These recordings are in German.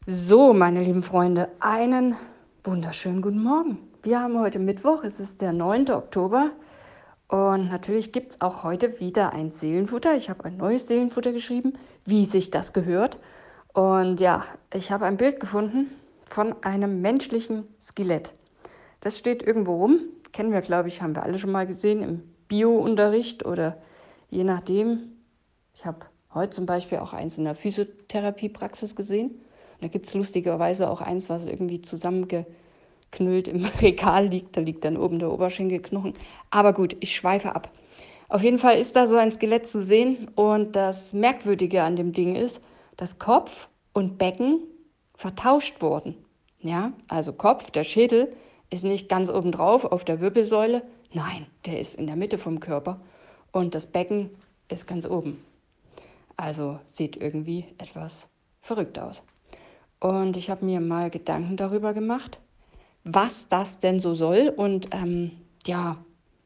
So, meine lieben Freunde, einen wunderschönen guten Morgen. Wir haben heute Mittwoch, es ist der 9. Oktober und natürlich gibt es auch heute wieder ein Seelenfutter. Ich habe ein neues Seelenfutter geschrieben, wie sich das gehört. Und ja, ich habe ein Bild gefunden von einem menschlichen Skelett. Das steht irgendwo rum, kennen wir, glaube ich, haben wir alle schon mal gesehen im Bio-Unterricht oder je nachdem. Ich habe heute zum Beispiel auch eins in der Physiotherapiepraxis gesehen. Und da gibt es lustigerweise auch eins, was irgendwie zusammengeknüllt im Regal liegt. Da liegt dann oben der Oberschenkelknochen. Aber gut, ich schweife ab. Auf jeden Fall ist da so ein Skelett zu sehen. Und das Merkwürdige an dem Ding ist, dass Kopf und Becken vertauscht wurden. Ja, also Kopf, der Schädel, ist nicht ganz oben drauf auf der Wirbelsäule. Nein, der ist in der Mitte vom Körper. Und das Becken ist ganz oben. Also sieht irgendwie etwas verrückt aus. Und ich habe mir mal Gedanken darüber gemacht, was das denn so soll und ja,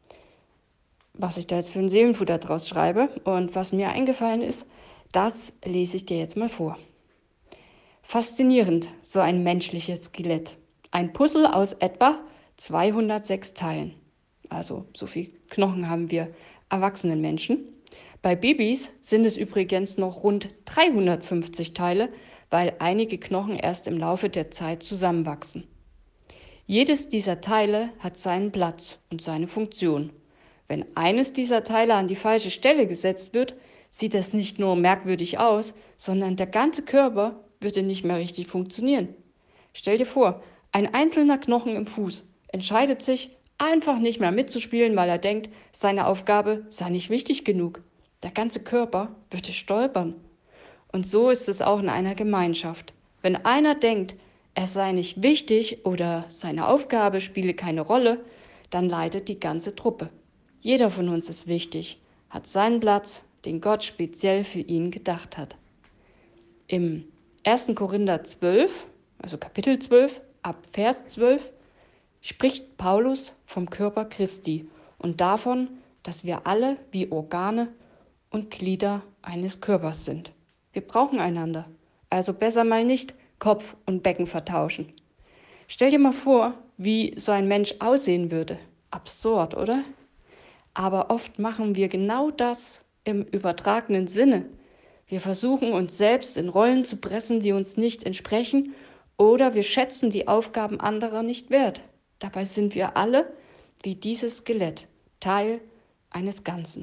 was ich da jetzt für ein Seelenfutter draus schreibe. Und was mir eingefallen ist, das lese ich dir jetzt mal vor. Faszinierend, so ein menschliches Skelett. Ein Puzzle aus etwa 206 Teilen. Also so viel Knochen haben wir erwachsenen Menschen. Bei Babys sind es übrigens noch rund 350 Teile, weil einige Knochen erst im Laufe der Zeit zusammenwachsen. Jedes dieser Teile hat seinen Platz und seine Funktion. Wenn eines dieser Teile an die falsche Stelle gesetzt wird, sieht das nicht nur merkwürdig aus, sondern der ganze Körper würde nicht mehr richtig funktionieren. Stell dir vor, ein einzelner Knochen im Fuß entscheidet sich, einfach nicht mehr mitzuspielen, weil er denkt, seine Aufgabe sei nicht wichtig genug. Der ganze Körper würde stolpern. Und so ist es auch in einer Gemeinschaft. Wenn einer denkt, er sei nicht wichtig oder seine Aufgabe spiele keine Rolle, dann leidet die ganze Truppe. Jeder von uns ist wichtig, hat seinen Platz, den Gott speziell für ihn gedacht hat. Im 1. Korinther 12, also Kapitel 12, ab Vers 12, spricht Paulus vom Körper Christi und davon, dass wir alle wie Organe und Glieder eines Körpers sind. Wir brauchen einander, also besser mal nicht Kopf und Becken vertauschen. Stell dir mal vor, wie so ein Mensch aussehen würde. Absurd, oder? Aber oft machen wir genau das im übertragenen Sinne. Wir versuchen uns selbst in Rollen zu pressen, die uns nicht entsprechen, oder wir schätzen die Aufgaben anderer nicht wert. Dabei sind wir alle wie dieses Skelett, Teil eines Ganzen.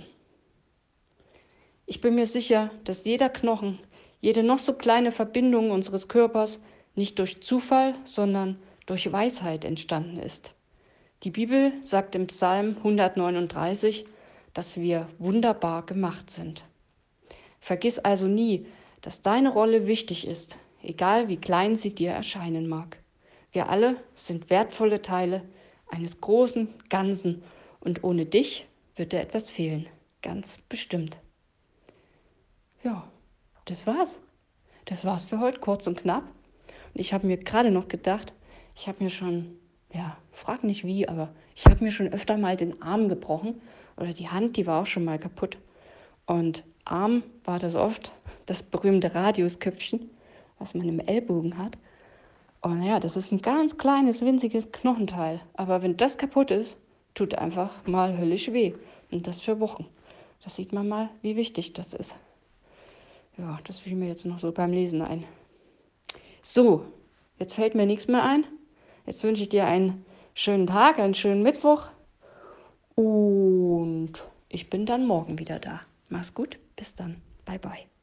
Ich bin mir sicher, dass jeder Knochen, jede noch so kleine Verbindung unseres Körpers nicht durch Zufall, sondern durch Weisheit entstanden ist. Die Bibel sagt im Psalm 139, dass wir wunderbar gemacht sind. Vergiss also nie, dass deine Rolle wichtig ist, egal wie klein sie dir erscheinen mag. Wir alle sind wertvolle Teile eines großen Ganzen und ohne dich wird dir etwas fehlen, ganz bestimmt. Ja, das war's. Das war's für heute, kurz und knapp. Und ich habe mir gerade noch gedacht, ich habe mir schon, frag nicht wie, aber ich habe mir schon öfter mal den Arm gebrochen oder die Hand, die war auch schon mal kaputt. Und Arm war das oft, das berühmte Radiusköpfchen, was man im Ellbogen hat. Und ja, das ist ein ganz kleines, winziges Knochenteil. Aber wenn das kaputt ist, tut einfach mal höllisch weh. Und das für Wochen. Da sieht man mal, wie wichtig das ist. Ja, das fiel mir jetzt noch so beim Lesen ein. So, jetzt fällt mir nichts mehr ein. Jetzt wünsche ich dir einen schönen Tag, einen schönen Mittwoch. Und ich bin dann morgen wieder da. Mach's gut, bis dann. Bye, bye.